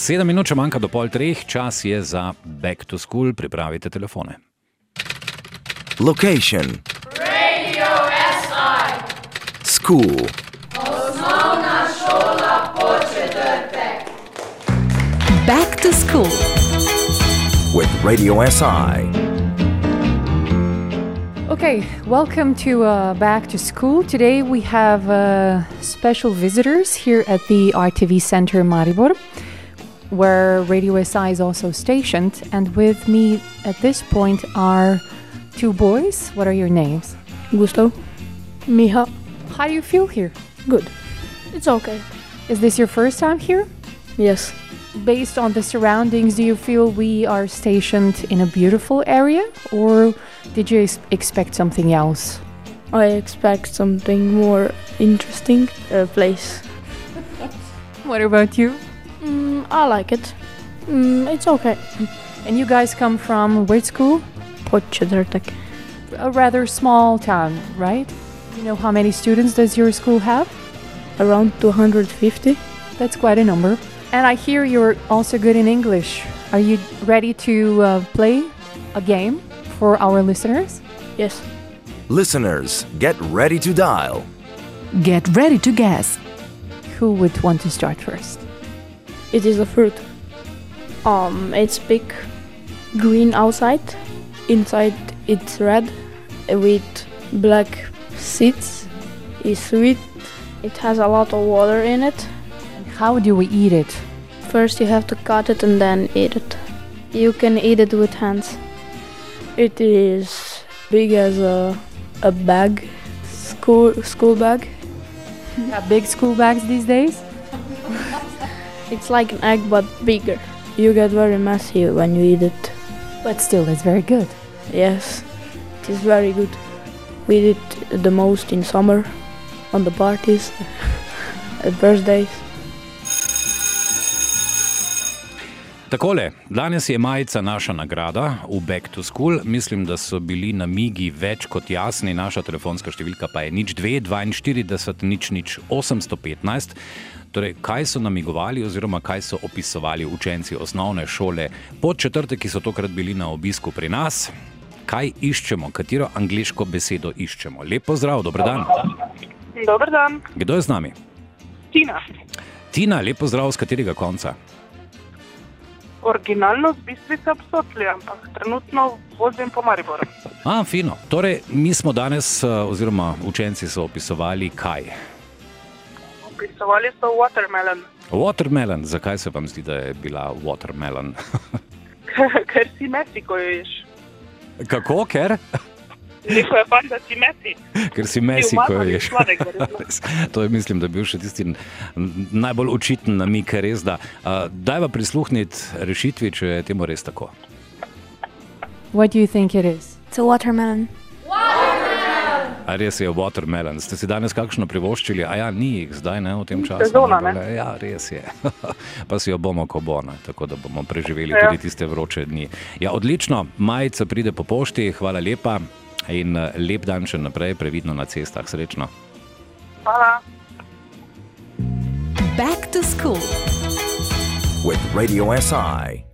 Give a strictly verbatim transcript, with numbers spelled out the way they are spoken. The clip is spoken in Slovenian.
Sedem minut še manjka do pol treh, čas je za Back to School, pripravite telefone. Location. Radio S I. School. Osnovna šola Podčetrtek. Back to School with Radio S I. Okay, welcome to uh, Back to School. Today we have uh, special visitors here at the R T V Center Maribor, where Radio S I is also stationed. And with me at this point are two boys. What are your names? Gustav. Miha. How do you feel here? Good. It's okay. Is this your first time here? Yes. Based on the surroundings, do you feel we are stationed in a beautiful area, or did you ex- expect something else? I expect something more interesting uh, place. What about you? Mm, I like it. Mm, it's okay. And you guys come from which school? Podčetrtek. A rather small town, right? You know how many students does your school have? Around two hundred fifty. That's quite a number. And I hear you're also good in English. Are you ready to uh, play a game for our listeners? Yes. Listeners, get ready to dial. Get ready to guess. Who would want to start first? It is a fruit. Um, it's big, green outside. Inside it's red with black seeds. It's sweet. It has a lot of water in it. How do we eat it? First you have to cut it and then eat it. You can eat it with hands. It is big as a a bag, school school bag. Got big school bags these days? It's like an egg but bigger. You get very messy when you eat it. But still, it's very good. Yes, it is very good. We eat it the most in summer, on the parties, at birthdays. Takole, danes je majica naša nagrada v Back to School. Mislim, da so bili namigi več kot jasni. Naša telefonska številka pa je nič dve dvainštirideset nič nič osemsto petnajst. Torej, kaj so namigovali oziroma kaj so opisovali učenci osnovne šole Podčetrtek, ki so tokrat bili na obisku pri nas? Kaj iščemo? Katero angleško besedo iščemo? Lep pozdrav, dober dan. Dober dan. Kdo je z nami? Tina. Tina, lep pozdrav, z katerega konca? Originalno z Bistrice ob Sotli, ampak trenutno vozim po Mariboru. A, fino. Torej, mi smo danes, oziroma učenci so opisovali kaj? Opisovali so watermelon. Watermelon. Zakaj se vam zdi, da je bila watermelon? Ker si mesi, ko jo ješ. Kako, ker? Rekel je fakt, da si mesi. Ker si mesi, ko jo ješ. Sladek, verjetno. To je, mislim, da bil še tisti najbolj očiten namig, res da. Uh, dajva prisluhniti rešitvi, če je temu res tako. What do you think it is? It's a watermelon. A res je watermelon. Ste si danes kakšno privoščili? A ja, ni jih zdaj, ne, v tem času. Sezona, ne? Ja, res je. Pa si jo bomo, ko bo, ne? Tako da bomo preživeli Ja. tudi tiste vroče dni. Ja, odlično. Majica pride po pošti, hvala lepa. In lep dan še naprej, previdno na cestah, srečno. Hvala. Back to School With Radio S I.